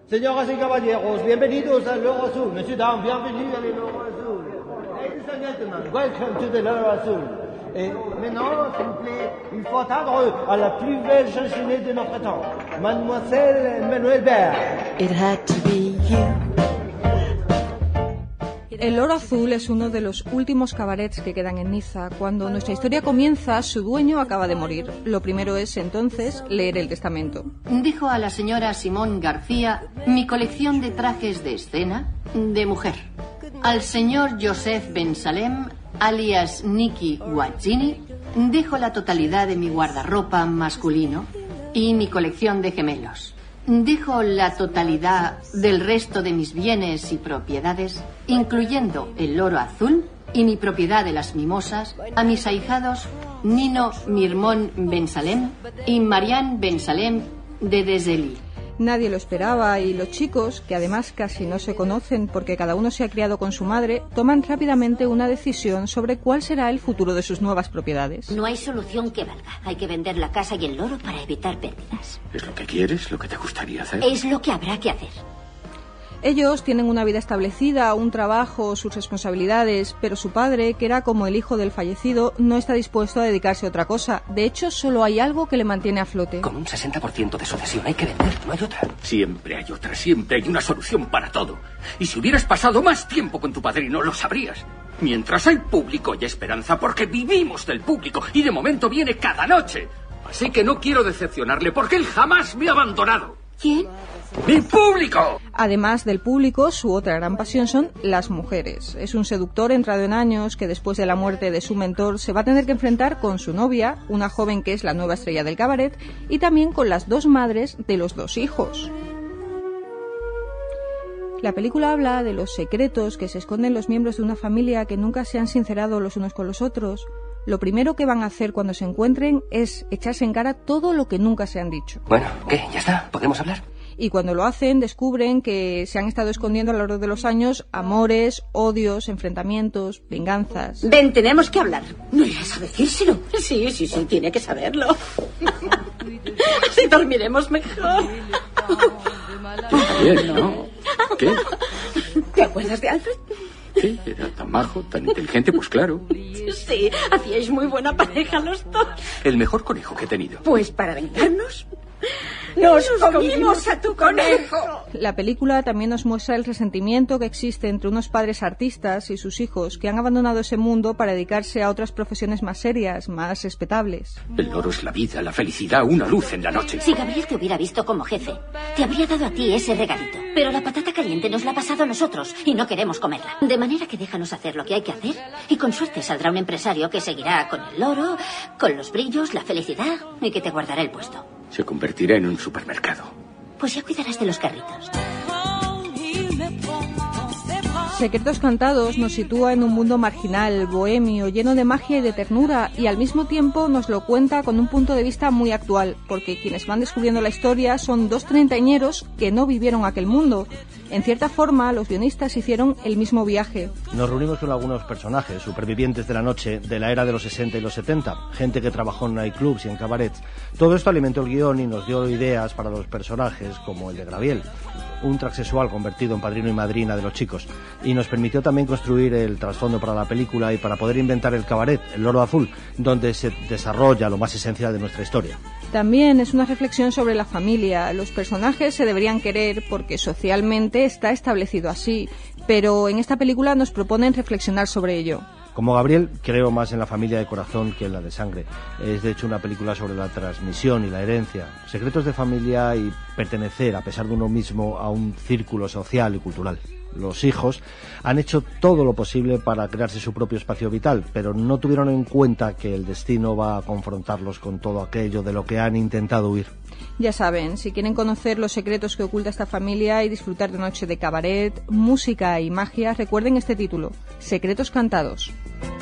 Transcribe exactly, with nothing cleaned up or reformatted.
Señoras y caballeros, bienvenidos al Loro Azul. Monsieur, dame, bienvenido al Loro Azul. Ladies and gentlemen, welcome to the Loro Azul. Et maintenant, s'il vous plaît, il faut attendre à la plus belle chansonnette de notre temps, Mademoiselle Manuel Berg. It had to be you. El Loro Azul es uno de los últimos cabarets que quedan en Niza. Cuando nuestra historia comienza, su dueño acaba de morir. Lo primero es, entonces, leer el testamento. Dijo a la señora Simón García mi colección de trajes de escena de mujer. Al señor Joseph Ben Salem, alias Nicky Guazzini, dejo la totalidad de mi guardarropa masculino y mi colección de gemelos. Dejo la totalidad del resto de mis bienes y propiedades, incluyendo el Loro Azul y mi propiedad de las mimosas, a mis ahijados Nino Mirmón Ben Salem y Marianne Ben Salem de Desely. Nadie lo esperaba y los chicos, que además casi no se conocen porque cada uno se ha criado con su madre, toman rápidamente una decisión sobre cuál será el futuro de sus nuevas propiedades. No hay solución que valga. Hay que vender la casa y el loro para evitar pérdidas. ¿Es lo que quieres? ¿Lo que te gustaría hacer? Es lo que habrá que hacer. Ellos tienen una vida establecida, un trabajo, sus responsabilidades, pero su padre, que era como el hijo del fallecido, no está dispuesto a dedicarse a otra cosa. De hecho, solo hay algo que le mantiene a flote. Con un sesenta por ciento de sucesión hay que vender, no hay otra. Siempre hay otra, siempre hay una solución para todo. Y si hubieras pasado más tiempo con tu padrino, lo sabrías. Mientras hay público y esperanza, porque vivimos del público, y de momento viene cada noche. Así que no quiero decepcionarle, porque él jamás me ha abandonado. ¿Quién? ¡Mi público! Además del público, su otra gran pasión son las mujeres. Es un seductor entrado en años que después de la muerte de su mentor se va a tener que enfrentar con su novia, una joven que es la nueva estrella del cabaret, y también con las dos madres de los dos hijos. La película habla de los secretos que se esconden los miembros de una familia que nunca se han sincerado los unos con los otros. Lo primero que van a hacer cuando se encuentren es echarse en cara todo lo que nunca se han dicho. Bueno, ¿qué? ¿Ya está? ¿Podemos hablar? Y cuando lo hacen, descubren que se han estado escondiendo a lo largo de los años amores, odios, enfrentamientos, venganzas. Ven, tenemos que hablar. ¿No irás a decírselo? Sí, sí, sí, tiene que saberlo. Así dormiremos mejor. Está bien, ¿no? ¿Qué? ¿Te acuerdas de Alfred? Sí, era tan majo, tan inteligente, pues claro. Sí, hacíais muy buena pareja los dos. El mejor conejo que he tenido. Pues para vengarnos, nos comimos a tu conejo. La película también nos muestra el resentimiento que existe entre unos padres artistas y sus hijos que han abandonado ese mundo para dedicarse a otras profesiones más serias, más respetables. El loro es la vida, la felicidad, una luz en la noche. Si Gabriel te hubiera visto como jefe, te habría dado a ti ese regalito. Pero la patata caliente nos la ha pasado a nosotros y no queremos comerla. De manera que déjanos hacer lo que hay que hacer y con suerte saldrá un empresario que seguirá con el loro, con los brillos, la felicidad y que te guardará el puesto. Se convertirá en un supermercado. Pues ya cuidarás de los carritos. Secretos Cantados nos sitúa en un mundo marginal, bohemio, lleno de magia y de ternura, y al mismo tiempo nos lo cuenta con un punto de vista muy actual, porque quienes van descubriendo la historia son dos treintañeros que no vivieron aquel mundo. En cierta forma, los guionistas hicieron el mismo viaje. Nos reunimos con algunos personajes, supervivientes de la noche, de la era de los sesenta y los setenta, gente que trabajó en nightclubs y en cabarets. Todo esto alimentó el guión y nos dio ideas para los personajes, como el de Gabriel, un transexual convertido en padrino y madrina de los chicos, y nos permitió también construir el trasfondo para la película y para poder inventar el cabaret, el Loro Azul, donde se desarrolla lo más esencial de nuestra historia. También es una reflexión sobre la familia. Los personajes se deberían querer porque socialmente está establecido así, pero en esta película nos proponen reflexionar sobre ello. Como Gabriel, creo más en la familia de corazón que en la de sangre. Es de hecho una película sobre la transmisión y la herencia, secretos de familia y pertenecer, a pesar de uno mismo, a un círculo social y cultural. Los hijos han hecho todo lo posible para crearse su propio espacio vital, pero no tuvieron en cuenta que el destino va a confrontarlos con todo aquello de lo que han intentado huir. Ya saben, si quieren conocer los secretos que oculta esta familia y disfrutar de noche de cabaret, música y magia, recuerden este título, Secretos Cantados.